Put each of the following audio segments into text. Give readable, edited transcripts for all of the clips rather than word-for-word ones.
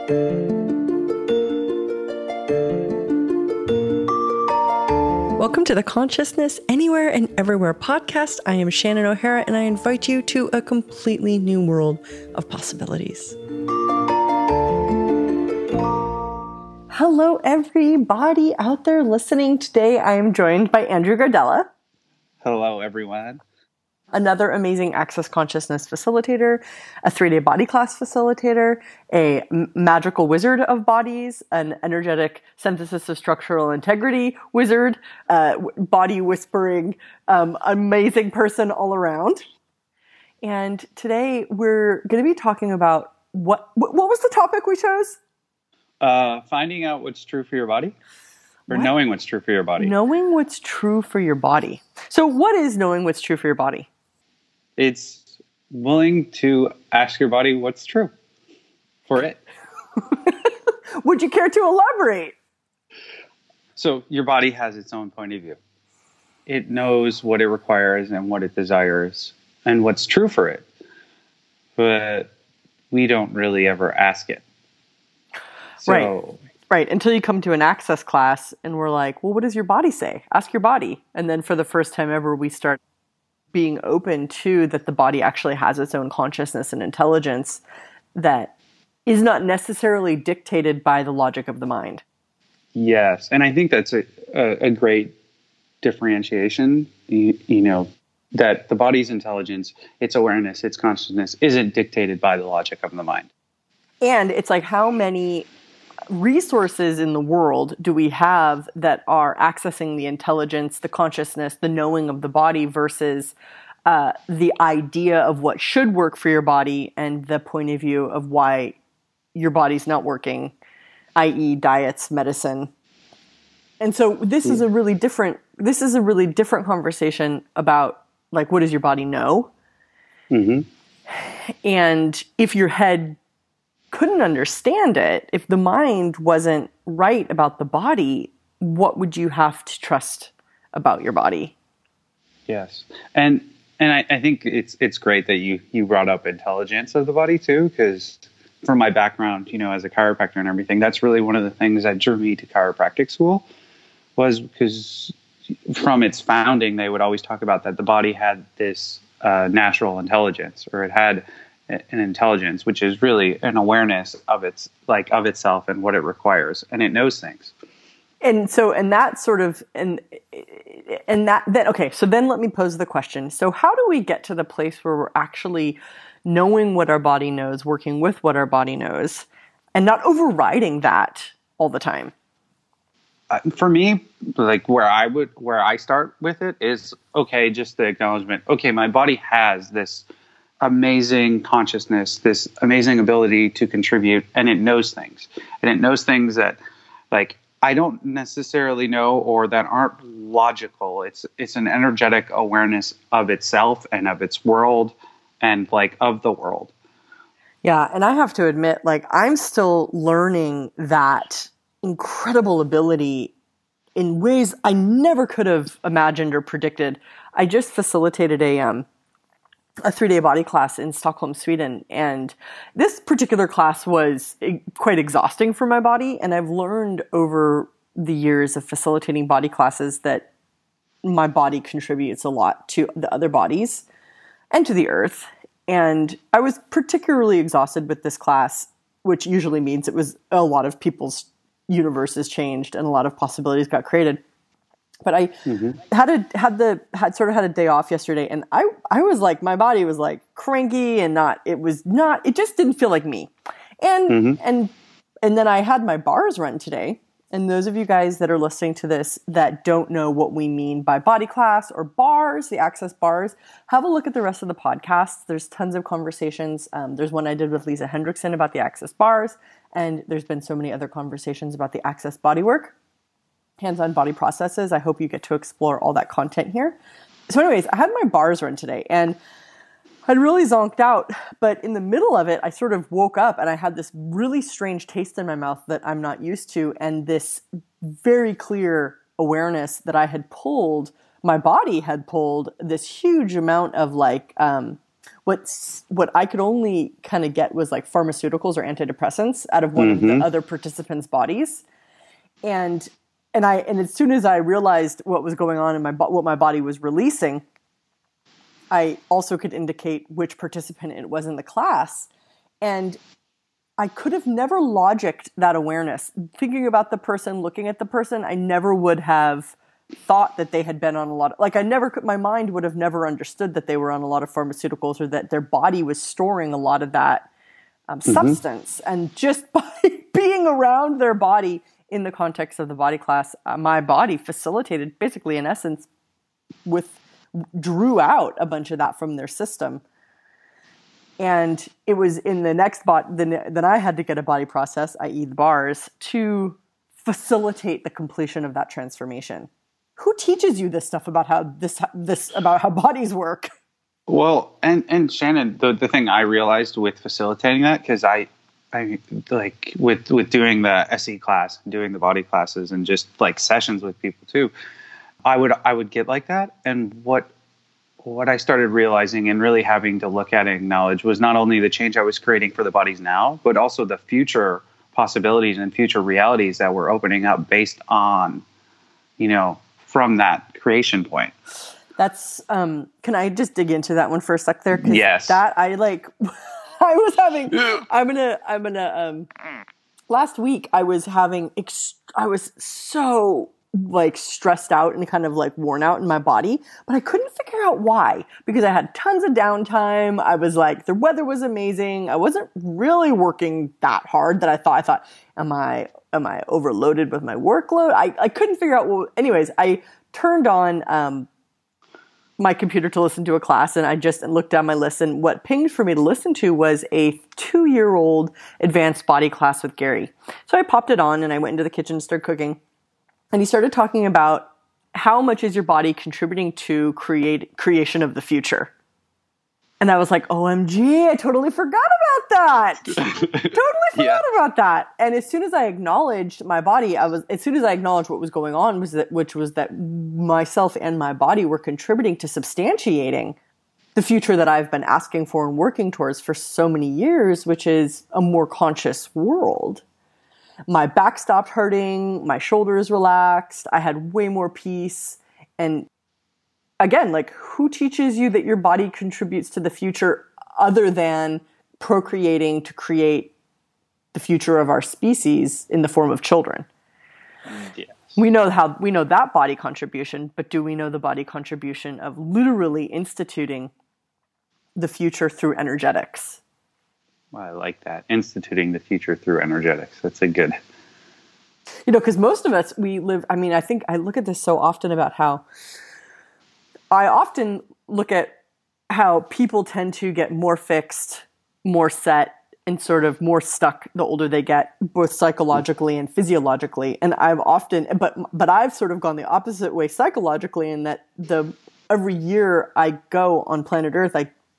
Welcome to the Consciousness Anywhere and Everywhere podcast. I am Shannon O'Hara, and I invite you to a completely new world of possibilities. Hello, everybody out there listening. Today, I am joined by Andrew Gardella. Hello, everyone. Another amazing Access Consciousness facilitator, a 3-day body class facilitator, a magical wizard of bodies, an energetic synthesis of structural integrity wizard, body whispering, amazing person all around. And today we're going to be talking about what was the topic we chose? Finding out what's true for your body? Or knowing what's true for your body? Knowing what's true for your body. So what is knowing what's true for your body? It's willing to ask your body what's true for it. Would you care to elaborate? So your body has its own point of view. It knows what it requires and what it desires and what's true for it. But we don't really ever ask it. So, Right. Until you come to an access class and we're like, well, what does your body say? Ask your body. And then for the first time ever, we start being open to that the body actually has its own consciousness and intelligence that is not necessarily dictated by the logic of the mind. Yes. And I think that's a great differentiation, you know, that the body's intelligence, its awareness, its consciousness isn't dictated by the logic of the mind. And it's like, how many resources in the world do we have that are accessing the intelligence, the consciousness, the knowing of the body versus the idea of what should work for your body and the point of view of why your body's not working, i.e. diets, medicine. And so this is a really different conversation about, like, what does your body know? Mm-hmm. And if your head couldn't understand it, if the mind wasn't right about the body, what would you have to trust about your body? Yes. And I think it's great that you brought up intelligence of the body too, because from my background, you know, as a chiropractor and everything, that's really one of the things that drew me to chiropractic school, was because from its founding, they would always talk about that the body had this natural intelligence, or it had an intelligence, which is really an awareness of itself and what it requires, and it knows things. And so, then let me pose the question. So how do we get to the place where we're actually knowing what our body knows, working with what our body knows, and not overriding that all the time? For me, like where I start with it is, okay, just the acknowledgement. Okay, my body has this amazing consciousness, this amazing ability to contribute, and it knows things. And it knows things that, like, I don't necessarily know, or that aren't logical. It's an energetic awareness of itself and of its world and, like, of the world. Yeah, and I have to admit, like, I'm still learning that incredible ability in ways I never could have imagined or predicted. I just facilitated a 3-day body class in Stockholm, Sweden. And this particular class was quite exhausting for my body. And I've learned over the years of facilitating body classes that my body contributes a lot to the other bodies and to the earth. And I was particularly exhausted with this class, which usually means it was a lot of people's universes changed and a lot of possibilities got created. But I had a day off yesterday, and I was like, my body was like cranky and it just didn't feel like me. And then I had my bars run today. And those of you guys that are listening to this that don't know what we mean by body class or bars, the access bars, have a look at the rest of the podcasts. There's tons of conversations. There's one I did with Lisa Hendrickson about the access bars. And there's been so many other conversations about the access bodywork. Hands-on body processes. I hope you get to explore all that content here. So anyways, I had my bars run today and I'd really zonked out, but in the middle of it, I sort of woke up and I had this really strange taste in my mouth that I'm not used to, and this very clear awareness that I had pulled, my body had pulled this huge amount of what I could only kind of get was like pharmaceuticals or antidepressants out of one of the other participants' bodies. And as soon as I realized what was going on in what my body was releasing, I also could indicate which participant it was in the class. And I could have never logicked that awareness. Thinking about the person, looking at the person, I never would have thought that they had been on a lot of, my mind would have never understood that they were on a lot of pharmaceuticals or that their body was storing a lot of that substance. And just by being around their body in the context of the body class, my body facilitated, basically in essence, drew out a bunch of that from their system. And it was in the next then I had to get a body process, i.e. the bars, to facilitate the completion of that transformation. Who teaches you this stuff about how about how bodies work? Well, and Shannon, the thing I realized with facilitating that, because I like with doing the SE class, doing the body classes, and just like sessions with people too, I would get like that. And what I started realizing and really having to look at and acknowledge was not only the change I was creating for the bodies now, but also the future possibilities and future realities that were opening up based on, from that creation point. That's, can I just dig into that one for a sec there? Yes. That I was having, last week I was having, I was so like stressed out and kind of like worn out in my body, but I couldn't figure out why, because I had tons of downtime. I was like, the weather was amazing. I wasn't really working that hard that I thought, am I overloaded with my workload? I couldn't figure out. Well, anyways, I turned on, my computer to listen to a class, and I just looked down my list, and what pinged for me to listen to was a 2-year-old advanced body class with Gary. So I popped it on and I went into the kitchen and started cooking. And he started talking about how much is your body contributing to creation of the future. And I was like, OMG, I totally forgot about that. Totally forgot about that. And as soon as I acknowledged my body, as soon as I acknowledged what was going on, which was that myself and my body were contributing to substantiating the future that I've been asking for and working towards for so many years, which is a more conscious world. My back stopped hurting, my shoulders relaxed, I had way more peace. And again, like, who teaches you that your body contributes to the future other than procreating to create the future of our species in the form of children? Yes. We know that body contribution, but do we know the body contribution of literally instituting the future through energetics? Well, I like that. Instituting the future through energetics. That's a good... because most of us, I think I look at this so often about how I often look at how people tend to get more fixed, more set, and sort of more stuck the older they get, both psychologically and physiologically. And but I've sort of gone the opposite way psychologically, in that every year I go on planet Earth,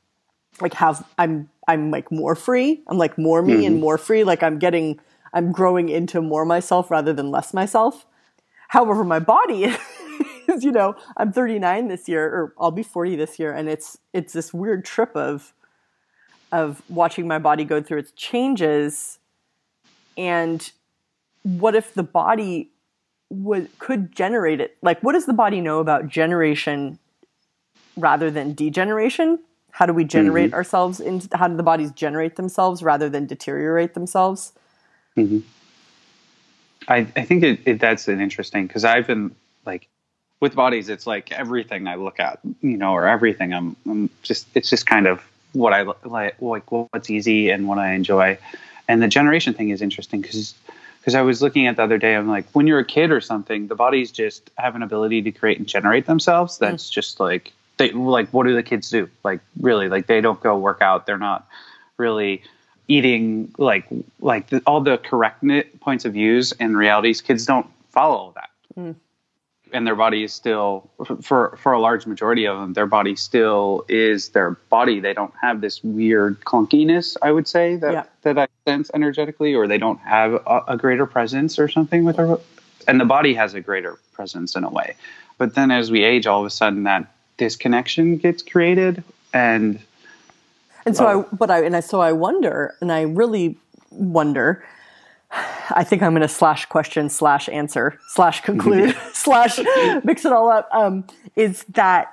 I'm like more free. I'm like more me and more free. Like I'm growing into more myself rather than less myself. However, my body is, I'm 39 this year, or I'll be 40 this year. And it's this weird trip of watching my body go through its changes. And what if the body could generate it? Like, what does the body know about generation rather than degeneration? How do we generate ourselves how do the bodies generate themselves rather than deteriorate themselves? Mm-hmm. I think that's an interesting, because I've been like, with bodies, it's like everything I look at, or everything it's just kind of what I like what's easy and what I enjoy. And the generation thing is interesting because I was looking at the other day, I'm like, when you're a kid or something, the bodies just have an ability to create and generate themselves. That's just like, what do the kids do? Like, really, like, they don't go work out. They're not really eating all the correct points of views and realities. Kids don't follow that. And their body is still, for a large majority of them, their body still is their body. They don't have this weird clunkiness, I would say, that I sense energetically, or they don't have a greater presence or something with their, and the body has a greater presence in a way. But then as we age, all of a sudden that disconnection gets created, and And so I wonder, and I really wonder, I think I'm going to slash question slash answer slash conclude slash mix it all up. Is that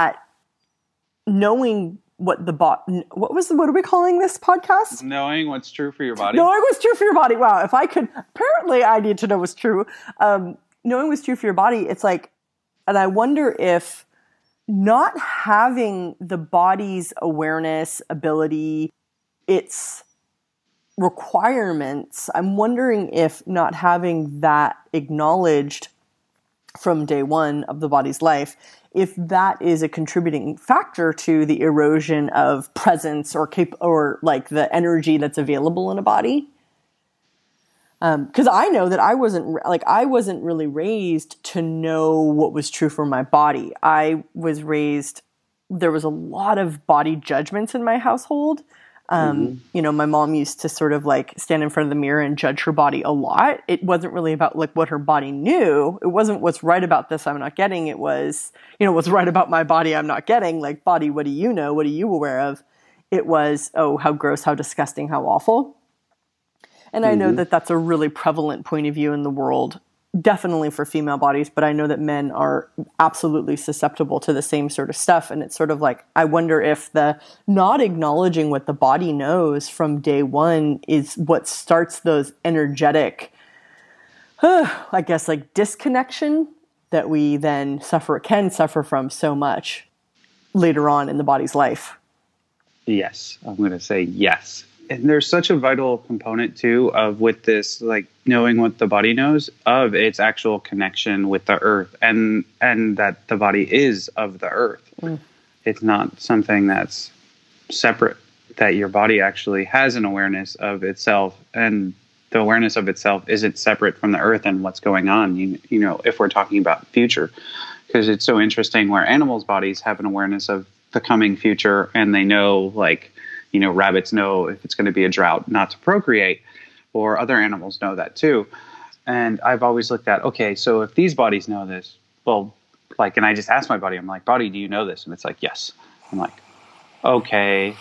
knowing what what are we calling this podcast? Knowing what's true for your body. Knowing what's true for your body. Wow. If I could, apparently I need to know what's true. Knowing what's true for your body. It's like, and I wonder if not having the body's awareness, ability, its requirements, I'm wondering if not having that acknowledged from day one of the body's life, if that is a contributing factor to the erosion of presence or like the energy that's available in a body. Because I know that I wasn't really raised to know what was true for my body. I was raised, there was a lot of body judgments in my household. You know, my mom used to sort of like stand in front of the mirror and judge her body a lot. It wasn't really about like what her body knew. It wasn't what's right about this I'm not getting. It was, you know, what's right about my body I'm not getting. Like, body, what do you know? What are you aware of? It was, oh, how gross, how disgusting, how awful. And I know that that's a really prevalent point of view in the world, definitely for female bodies, but I know that men are absolutely susceptible to the same sort of stuff. And it's sort of like, I wonder if the not acknowledging what the body knows from day one is what starts those energetic, I guess, like disconnection that we then can suffer from so much later on in the body's life. Yes, I'm going to say yes. And there's such a vital component too of with this, like knowing what the body knows of its actual connection with the earth and that the body is of the earth. It's not something that's separate, that your body actually has an awareness of itself, and the awareness of itself isn't separate from the earth and what's going on, you know, if we're talking about future, because it's so interesting where animals' bodies have an awareness of the coming future, and they know, like, you know, rabbits know if it's going to be a drought not to procreate, or other animals know that too. And I've always looked at, okay, so if these bodies know this, well, like, and I just asked my body, I'm like, body, do you know this? And it's like, yes. I'm like, okay,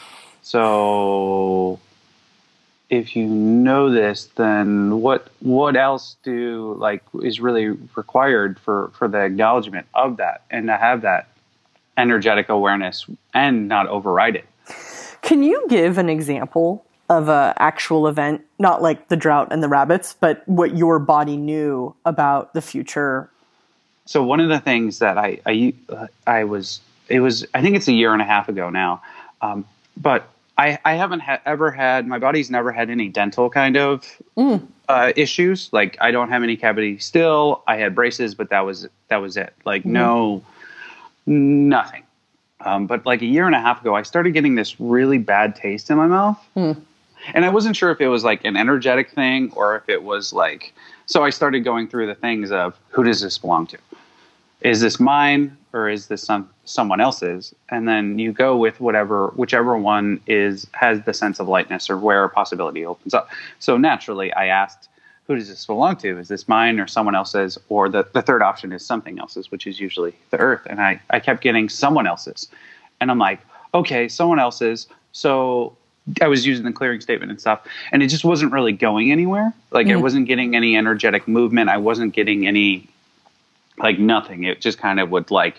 so if you know this, then what else is really required for the acknowledgement of that, and to have that energetic awareness and not override it. Can you give an example of an actual event, not like the drought and the rabbits, but what your body knew about the future? So one of the things that I think it's a year and a half ago now, but I haven't ever had, my body's never had any dental kind of issues. Like, I don't have any cavity still. I had braces, but that was it. Like, nothing. But like a year and a half ago, I started getting this really bad taste in my mouth. And I wasn't sure if it was like an energetic thing or if it was like, so I started going through the things of, who does this belong to? Is this mine, or is this someone else's? And then you go with whichever one has the sense of lightness, or where a possibility opens up. So naturally I asked, who does this belong to? Is this mine or someone else's? Or the third option is something else's, which is usually the earth. And I kept getting someone else's. And I'm like, okay, someone else's. So I was using the clearing statement and stuff, and it just wasn't really going anywhere. Like, I wasn't getting any energetic movement. I wasn't getting any, like, nothing. It just kind of would like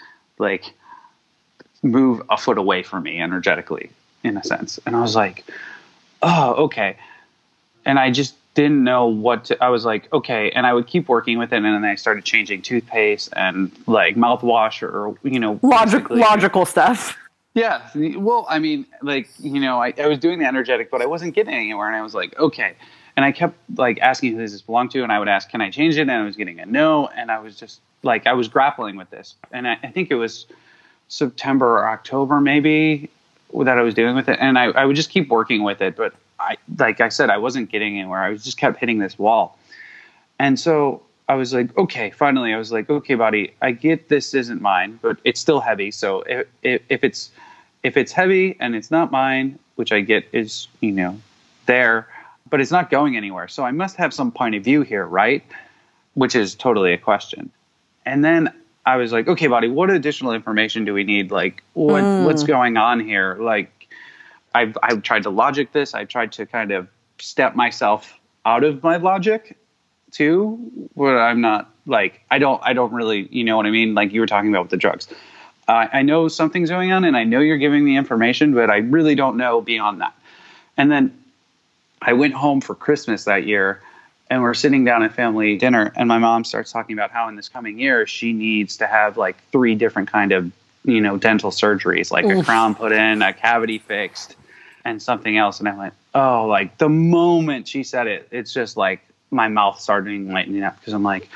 move a foot away from me energetically, in a sense. And I was like, oh, okay. And I just didn't know I was like, okay. And I would keep working with it. And then I started changing toothpaste and like mouthwash, or, you know, logical stuff. Yeah. Well, I mean, like, you know, I was doing the energetic, but I wasn't getting anywhere. And I was like, okay. And I kept like asking, who does this belong to? And I would ask, can I change it? And I was getting a no. And I was just like, I was grappling with this. And I think it was September or October maybe that I was dealing with it. And I would just keep working with it. But like I said, I wasn't getting anywhere. I was just kept hitting this wall. And so I was like, okay, finally, I was like, okay, body, I get this isn't mine, but it's still heavy. So if it's heavy and it's not mine, which I get is, you know, there, but it's not going anywhere. So I must have some point of view here, right? Which is totally a question. And then I was like, okay, body, what additional information do we need? Like, what's going on here? Like, I've tried to logic this. I've tried to kind of step myself out of my logic too, where I'm not like, I don't really, you know what I mean? Like you were talking about with the drugs. I know something's going on and I know you're giving me information, but I really don't know beyond that. And then I went home for Christmas that year and we're sitting down at family dinner and my mom starts talking about how in this coming year, she needs to have like 3 different kind of, you know, dental surgeries, like a crown put in, a cavity fixed, and something else. And I went, oh, like the moment she said it, it's just like my mouth started lightening up because I'm like,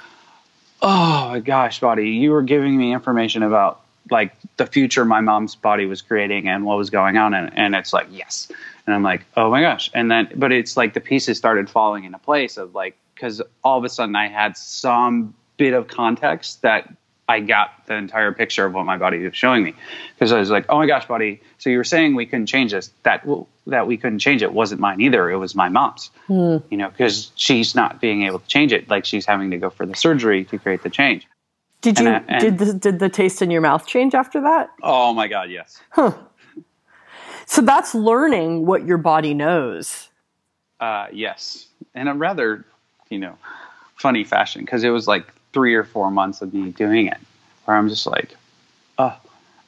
oh my gosh, buddy, you were giving me information about like the future my mom's body was creating and what was going on. And it's like, yes. And I'm like, oh my gosh. And then, but it's like the pieces started falling into place of like, because all of a sudden I had some bit of context that I got the entire picture of what my body was showing me. Because I was like, oh my gosh, buddy. So you were saying we couldn't change this. That we couldn't change it wasn't mine either. It was my mom's, you know, because she's not being able to change it. Like she's having to go for the surgery to create the change. Did the taste in your mouth change after that? Oh my God, yes. Huh. So that's learning what your body knows. Yes. In a rather, you know, funny fashion, because it was like 3 or 4 months of me doing it where I'm just like, oh.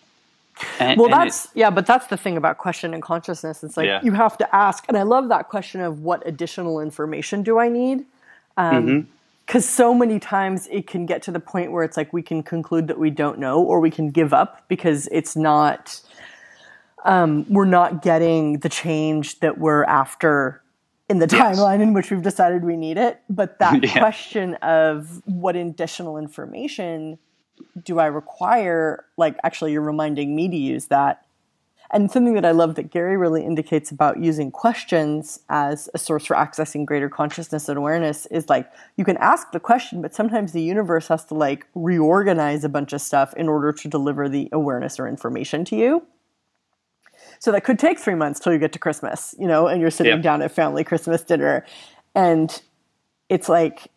But that's the thing about question and consciousness. It's like you have to ask. And I love that question of what additional information do I need? Because so many times it can get to the point where it's like we can conclude that we don't know or we can give up because it's not, we're not getting the change that we're after in the timeline in which we've decided we need it. But that question of what additional information do I require, like actually you're reminding me to use that. And something that I love that Gary really indicates about using questions as a source for accessing greater consciousness and awareness is like, you can ask the question, but sometimes the universe has to like reorganize a bunch of stuff in order to deliver the awareness or information to you. So that could take 3 months till you get to Christmas, you know, and you're sitting down at family Christmas dinner. And it's like,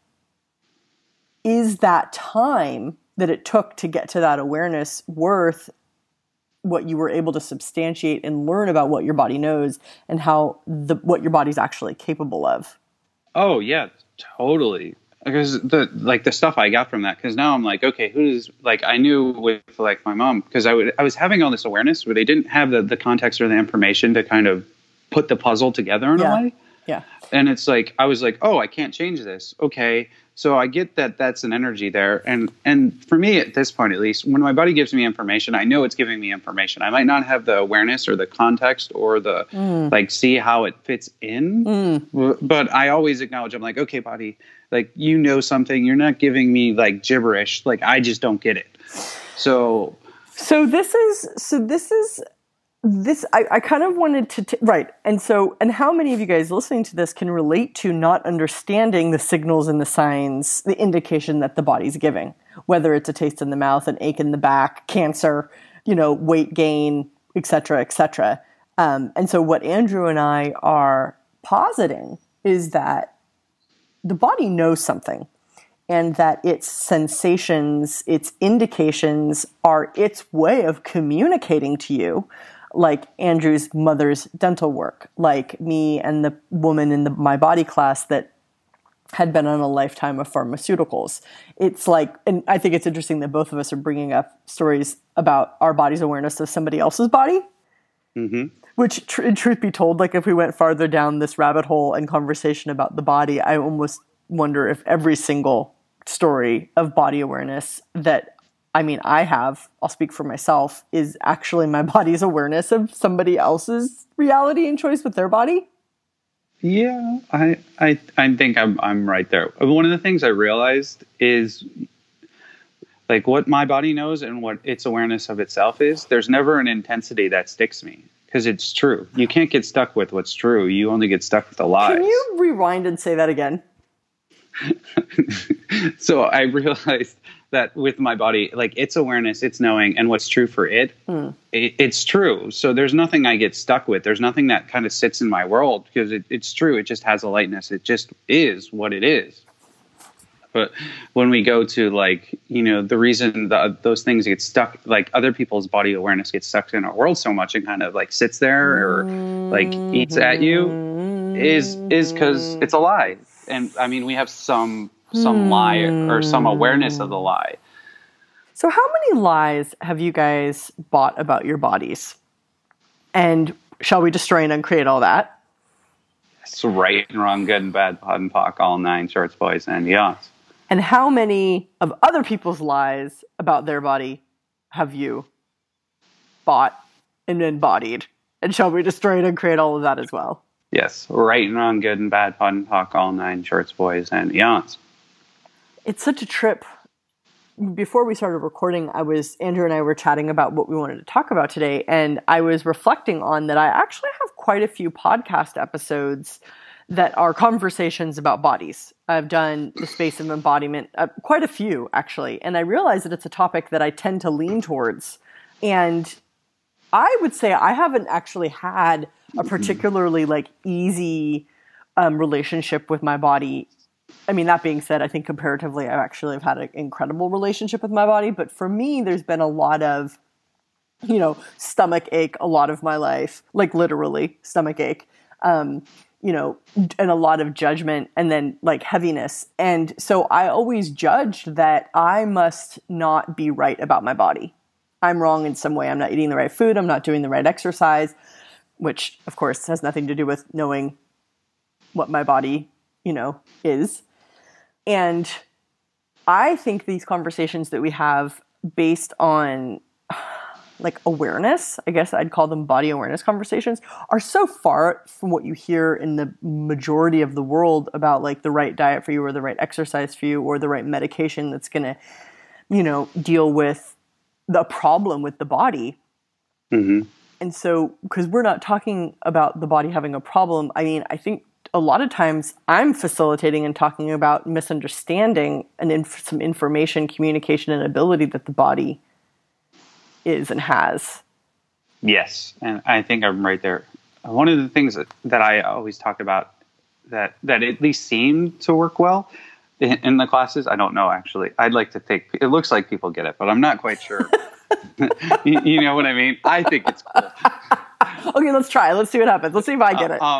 is that time that it took to get to that awareness worth what you were able to substantiate and learn about what your body knows and how what your body's actually capable of? Oh yeah, totally. Because the stuff I got from that, because now I'm like, okay, I knew with like my mom, because I was having all this awareness, but they didn't have the context or the information to kind of put the puzzle together in a way. Yeah. And it's like, I was like, oh, I can't change this. Okay. So I get that that's an energy there. And for me at this point, at least, when my body gives me information, I know it's giving me information. I might not have the awareness or the context or the like see how it fits in, but I always acknowledge, I'm like, okay, body, like, you know something, you're not giving me like gibberish. Like, I just don't get it. So I kind of wanted to, right. And how many of you guys listening to this can relate to not understanding the signals and the signs, the indication that the body's giving, whether it's a taste in the mouth, an ache in the back, cancer, you know, weight gain, et cetera, et cetera. And so what Andrew and I are positing is that the body knows something and that its sensations, its indications are its way of communicating to you, like Andrew's mother's dental work, like me and the woman in my body class that had been on a lifetime of pharmaceuticals. It's like, and I think it's interesting that both of us are bringing up stories about our body's awareness of somebody else's body, which in truth be told, like if we went farther down this rabbit hole and conversation about the body, I almost wonder if every single story of body awareness that I'll speak for myself, is actually my body's awareness of somebody else's reality and choice with their body. Yeah, I think I'm right there. One of the things I realized is like what my body knows and what its awareness of itself is, there's never an intensity that sticks me because it's true. You can't get stuck with what's true. You only get stuck with the lies. Can you rewind and say that again? So I realized that with my body, like its awareness, its knowing, and what's true for it's true. So there's nothing I get stuck with. There's nothing that kind of sits in my world because it's true. It just has a lightness. It just is what it is. but when we go to like, the reason those things get stuck, like other people's body awareness gets stuck in our world so much and kind of like sits there or like eats at you is because it's a lie. And I mean, we have some lie or some awareness of the lie. So how many lies have you guys bought about your bodies? And shall we destroy and uncreate all that? It's right and wrong, good and bad, POD and POC, all 9 shorts, boys, and beyonds. And how many of other people's lies about their body have you bought and embodied? And shall we destroy and uncreate all of that as well? Yes, right and wrong, good and bad, POD and POC, all 9 shorts, boys, and beyonds. It's such a trip. Before we started recording, Andrew and I were chatting about what we wanted to talk about today, and I was reflecting on that I actually have quite a few podcast episodes that are conversations about bodies. I've done the space of embodiment, quite a few actually, and I realize that it's a topic that I tend to lean towards. And I would say I haven't actually had a particularly like easy relationship with my body. I mean, that being said, I think comparatively, I actually have had an incredible relationship with my body. But for me, there's been a lot of, stomach ache a lot of my life, like literally stomach ache, and a lot of judgment and then like heaviness. And so I always judged that I must not be right about my body. I'm wrong in some way. I'm not eating the right food. I'm not doing the right exercise, which of course has nothing to do with knowing what my body, is. And I think these conversations that we have based on like awareness, I guess I'd call them body awareness conversations, are so far from what you hear in the majority of the world about like the right diet for you or the right exercise for you or the right medication that's going to, deal with the problem with the body. Mm-hmm. And so, because we're not talking about the body having a problem, I mean, I think a lot of times I'm facilitating and talking about misunderstanding and some information, communication, and ability that the body is and has. Yes, and I think I'm right there. One of the things that I always talk about that at least seem to work well in the classes, I don't know actually. I'd like to think, it looks like people get it, but I'm not quite sure. you know what I mean? I think it's cool. Okay, let's try. Let's see what happens. Let's see if I get it.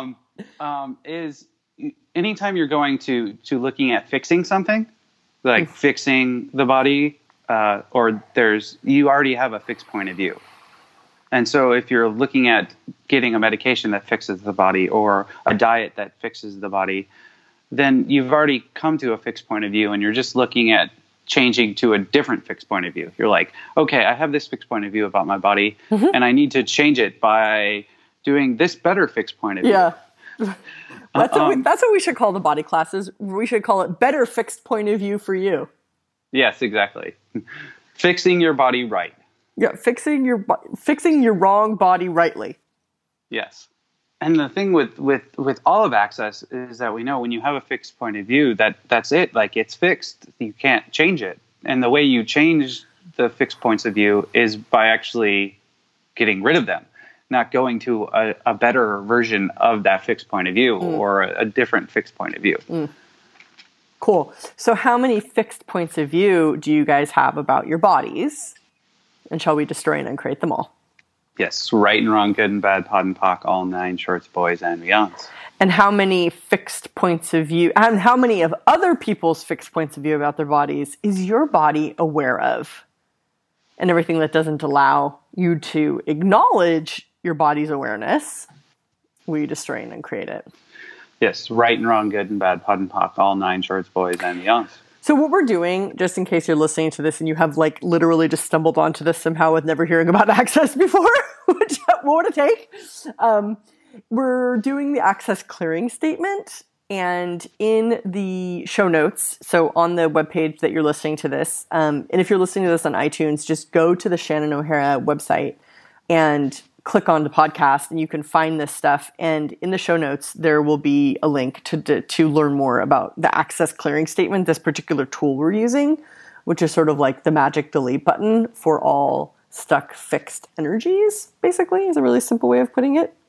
Is anytime you're going to looking at fixing something, like fixing the body, or you already have a fixed point of view. And so if you're looking at getting a medication that fixes the body or a diet that fixes the body, then you've already come to a fixed point of view and you're just looking at changing to a different fixed point of view. You're like, okay, I have this fixed point of view about my body and I need to change it by doing this better fixed point of view. Yeah. That's what we should call the body classes. We should call it better fixed point of view for you. Yes, exactly. Fixing your body right. Yeah, fixing your wrong body rightly. Yes. And the thing with all of Access is that we know when you have a fixed point of view, that's it. Like, it's fixed. You can't change it. And the way you change the fixed points of view is by actually getting rid of them, not going to a better version of that fixed point of view or a different fixed point of view. Cool. So how many fixed points of view do you guys have about your bodies? And shall we destroy and uncreate them all? Yes, right and wrong, good and bad, POD and POC, all 9 shorts, boys, and beyonds. And how many fixed points of view, and how many of other people's fixed points of view about their bodies is your body aware of? And everything that doesn't allow you to acknowledge your body's awareness, will you destroy and uncreate it? Yes, right and wrong, good and bad, POD and POC, all 9 shorts, boys, and beyonds. So what we're doing, just in case you're listening to this and you have like literally just stumbled onto this somehow with never hearing about Access before, which what would it take? We're doing the Access clearing statement, and in the show notes, so on the webpage that you're listening to this, and if you're listening to this on iTunes, just go to the Shannon O'Hara website and click on the podcast and you can find this stuff. And in the show notes, there will be a link to learn more about the Access clearing statement, this particular tool we're using, which is sort of like the magic delete button for all stuck fixed energies, basically, is a really simple way of putting it.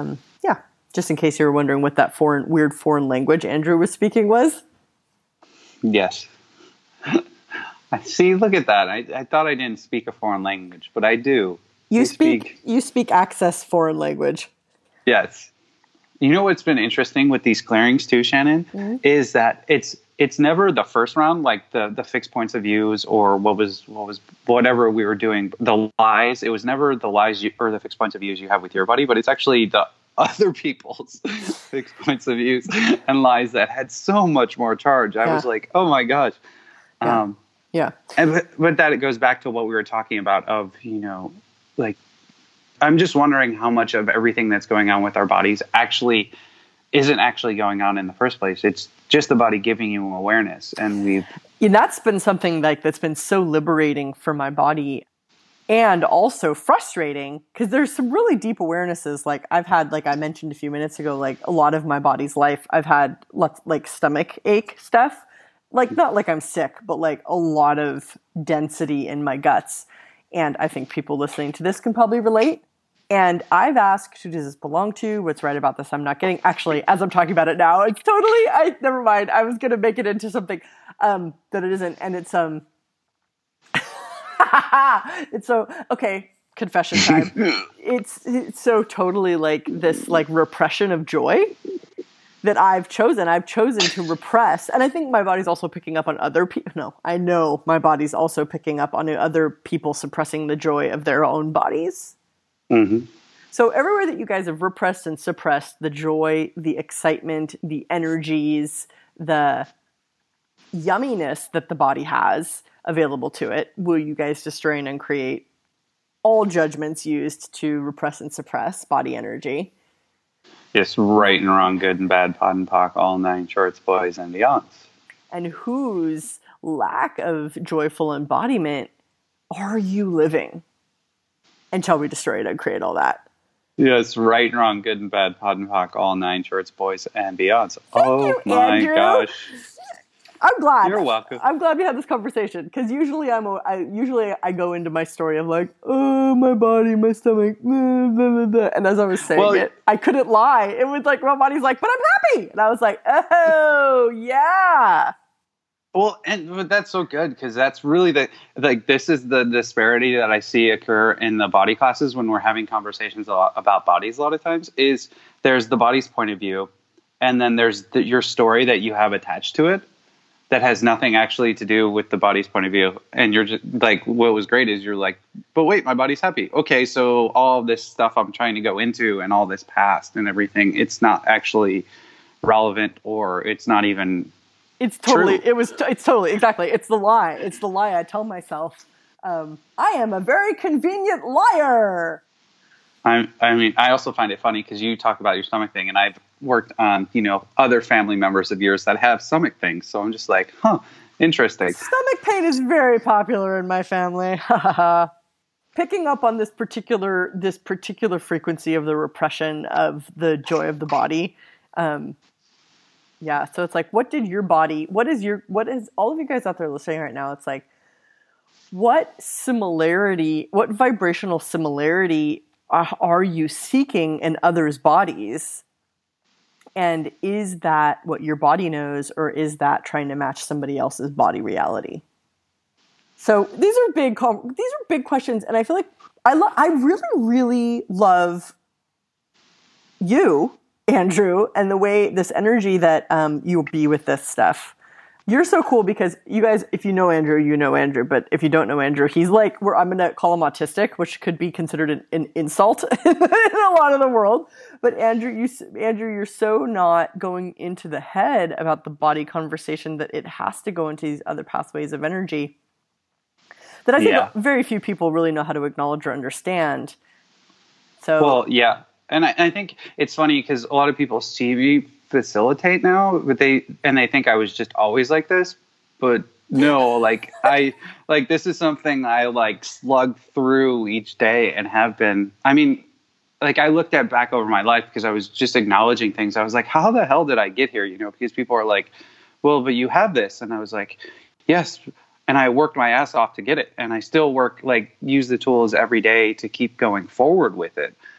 Just in case you were wondering what that weird foreign language Andrew was speaking was. Yes. I see. Look at that. I thought I didn't speak a foreign language, but I do. You speak access foreign language. Yes. You know what's been interesting with these clearings too, Shannon, is that it's never the first round, like the fixed points of views or what was whatever we were doing, the lies. It was never the lies or the fixed points of views you have with your body, but it's actually the other people's fixed points of views and lies that had so much more charge. I was like, oh my gosh. Yeah. But that it goes back to what we were talking about of, like, I'm just wondering how much of everything that's going on with our bodies actually isn't actually going on in the first place. It's just the body giving you awareness. And that's been something that's been so liberating for my body and also frustrating because there's some really deep awarenesses. Like I've had, like I mentioned a few minutes ago, like a lot of my body's life, I've had like stomach ache stuff. Like not like I'm sick, but like a lot of density in my guts. And I think people listening to this can probably relate. And I've asked, who does this belong to? What's right about this? I'm not getting, actually, as I'm talking about it now, it's totally, never mind. I was going to make it into something that it isn't. And it's, it's so, okay, confession time. It's so totally like this, like repression of joy that I've chosen. I've chosen to repress. And I think my body's also picking up on other people. No, I know my body's also picking up on other people suppressing the joy of their own bodies. Mm-hmm. So everywhere that you guys have repressed and suppressed the joy, the excitement, the energies, the yumminess that the body has available to it, will you guys destroy and uncreate all judgments used to repress and suppress body energy? Yes, right and wrong, good and bad, pod and pock, all 9 shorts, boys and beyonds. And whose lack of joyful embodiment are you living? Until we destroy it and create all that. Yes, right and wrong, good and bad, pod and pock, all 9 shorts, boys and beyonds. Thank you, my Andrew. Gosh. I'm glad. You're welcome. I'm glad we had this conversation because usually I go into my story of like, oh, my body, my stomach, blah, blah, blah. And as I was saying it, I couldn't lie. It was like my body's like, but I'm happy, and I was like, oh yeah. Well, but that's so good because that's really this is the disparity that I see occur in the body classes when we're having conversations about bodies. A lot of times is there's the body's point of view, and then there's your story that you have attached to it that has nothing actually to do with the body's point of view. And you're just like, what was great is you're like, but wait, my body's happy. Okay, so all this stuff I'm trying to go into and all this past and everything, it's not actually relevant or it's not even. It's totally, true. It's totally, exactly. It's the lie. It's the lie I tell myself. I am a very convenient liar. I mean, I also find it funny because you talk about your stomach thing and I've worked on, other family members of yours that have stomach things. So I'm just like, interesting. Stomach pain is very popular in my family. Picking up on this particular frequency of the repression of the joy of the body. Yeah, so it's like, what is all of you guys out there listening right now, it's like, what vibrational similarity are you seeking in others' bodies? And is that what your body knows, or is that trying to match somebody else's body reality? So these are big questions, and I feel like I really, really love you, Andrew, and the way this energy that you'll be with this stuff. You're so cool because you guys, if you know Andrew, you know Andrew. But if you don't know Andrew, he's like, I'm going to call him autistic, which could be considered an insult in a lot of the world. But Andrew, you're so not going into the head about the body conversation that it has to go into these other pathways of energy that I think very few people really know how to acknowledge or understand. So, well, yeah. And I think it's funny because a lot of people see me facilitate now, but they think I was just always like this. But no, this is something I slug through each day and have been. I mean, I looked back over my life because I was just acknowledging things. I was like, how the hell did I get here? Because people are like, well, but you have this. And I was like, yes. And I worked my ass off to get it. And I still use the tools every day to keep going forward with it.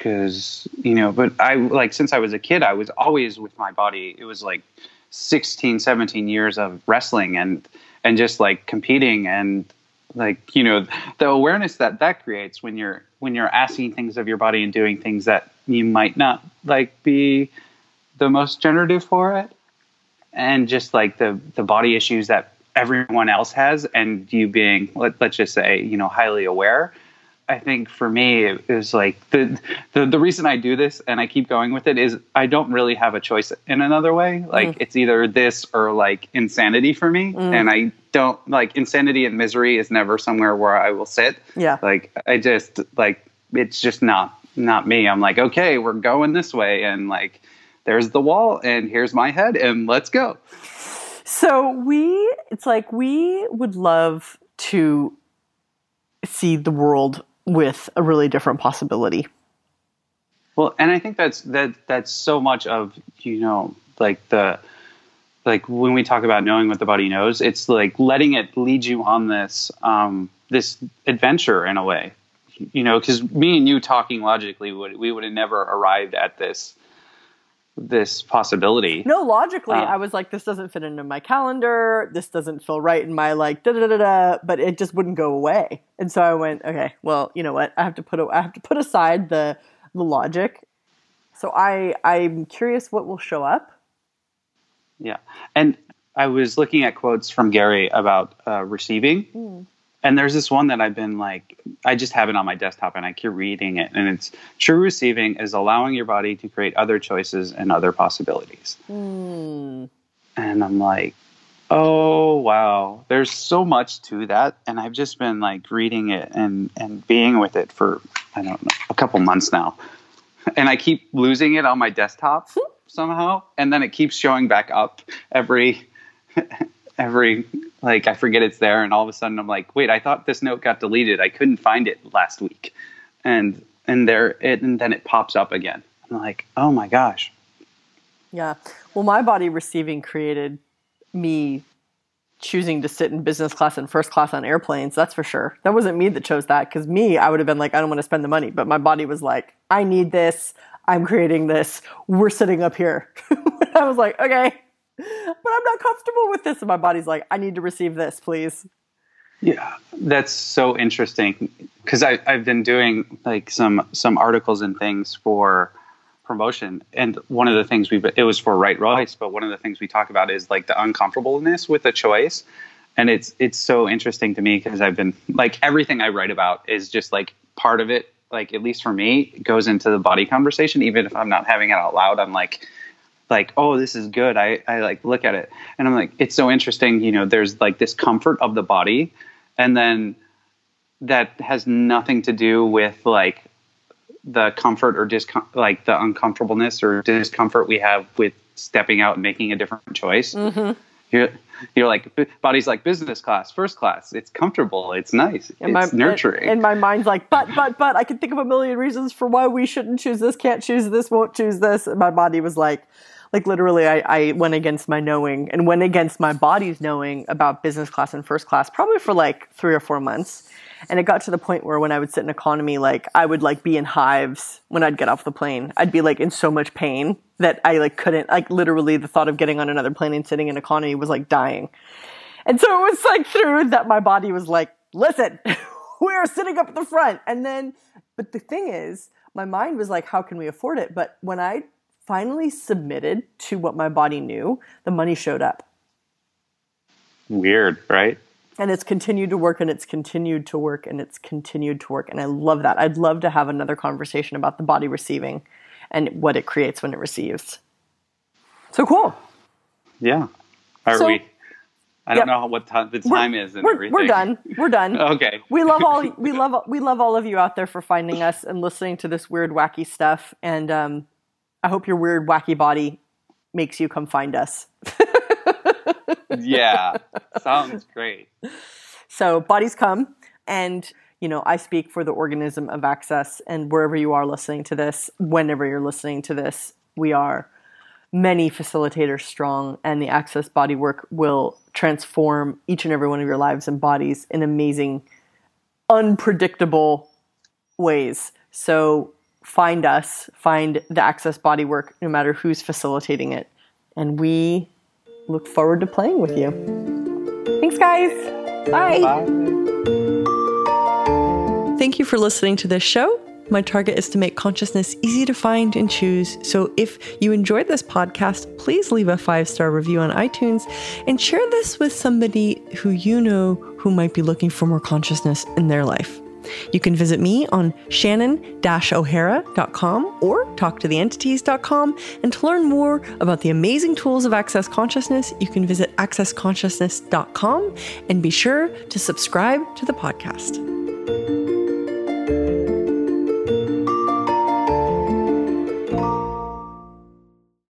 because, you know, but I like, since I was a kid, I was always with my body. It was like 16, 17 years of wrestling and just like competing, and like, you know, the awareness that creates when you're asking things of your body and doing things that you might not like be the most generative for it, and just like the body issues that everyone else has, and you being, let's just say, you know, highly aware. I think for me, it was like the reason I do this and I keep going with it is I don't really have a choice in another way. Like it's either this or like insanity for me. And I don't like, insanity and misery is never somewhere where I will sit. Yeah. Like I just like, it's just not me. I'm like, okay, we're going this way. And like, there's the wall and here's my head and let's go. So it's like we would love to see the world with a really different possibility. Well, and I think that's so much of, you know, like when we talk about knowing what the body knows, it's like letting it lead you on this this adventure in a way, you know, because me and you talking logically, we would have never arrived at this possibility. No, logically, I was like, this doesn't fit into my calendar. This doesn't feel right in my like da-da-da-da-da, but it just wouldn't go away. And so I went, okay, well, you know what? I have to put aside the logic. So I'm curious what will show up. Yeah. And I was looking at quotes from Gary about receiving. And there's this one that I've been like, I just have it on my desktop and I keep reading it. And it's, true receiving is allowing your body to create other choices and other possibilities. And I'm like, oh, wow, there's so much to that. And I've just been like reading it and being with it for, I don't know, a couple months now. And I keep losing it on my desktop somehow. And then it keeps showing back up every like, I forget it's there, and all of a sudden I'm like, wait, I thought this note got deleted. I couldn't find it last week. And then it pops up again. I'm like, oh my gosh. Yeah. Well, my body receiving created me choosing to sit in business class and first class on airplanes. That's for sure. That wasn't me that chose that, because I would have been like, I don't want to spend the money. But my body was like, I need this. I'm creating this. We're sitting up here. I was like, okay. But I'm not comfortable with this. And my body's like, I need to receive this, please. Yeah, that's so interesting. Because I've been doing like some articles and things for promotion. And one of the things it was for Right Royce, but one of the things we talk about is like the uncomfortableness with a choice. And it's so interesting to me because I've been like, everything I write about is just like part of it. Like, at least for me, it goes into the body conversation. Even if I'm not having it out loud, I'm like, oh, this is good. I like look at it and I'm like, it's so interesting. You know, there's like this comfort of the body, and then that has nothing to do with like the comfort or like the uncomfortableness or discomfort we have with stepping out and making a different choice. You're like, body's like business class, first class. It's comfortable. It's nice. It's nurturing. And my mind's like, but I can think of a million reasons for why we shouldn't choose this, can't choose this, won't choose this. And my body was like literally I went against my knowing and went against my body's knowing about business class and first class, probably for like 3 or 4 months. And it got to the point where when I would sit in economy, like I would like be in hives when I'd get off the plane. I'd be like in so much pain that I like couldn't, like literally the thought of getting on another plane and sitting in economy was like dying. And so it was like through that my body was like, listen, we're sitting up at the front. And then, but the thing is, my mind was like, how can we afford it? But when I finally submitted to what my body knew, the money showed up. Weird, right? And it's continued to work, and it's continued to work, and it's continued to work. And I love that. I'd love to have another conversation about the body receiving and what it creates when it receives. So cool. Yeah. I don't know what the time is and everything. We're done. We're done. Okay. We love all of you out there for finding us and listening to this weird, wacky stuff. And I hope your weird, wacky body makes you come find us. Yeah, sounds great. So bodies come, and I speak for the organism of Access, and wherever you are listening to this, whenever you're listening to this, we are many facilitators strong, and the Access bodywork will transform each and every one of your lives and bodies in amazing, unpredictable ways. So find us, find the Access Bodywork, no matter who's facilitating it. And we look forward to playing with you. Thanks, guys. Bye. Bye. Thank you for listening to this show. My target is to make consciousness easy to find and choose. So if you enjoyed this podcast, please leave a 5-star review on iTunes and share this with somebody who you know who might be looking for more consciousness in their life. You can visit me on shannon-o'hara.com or talktotheentities.com. And to learn more about the amazing tools of Access Consciousness, you can visit accessconsciousness.com and be sure to subscribe to the podcast.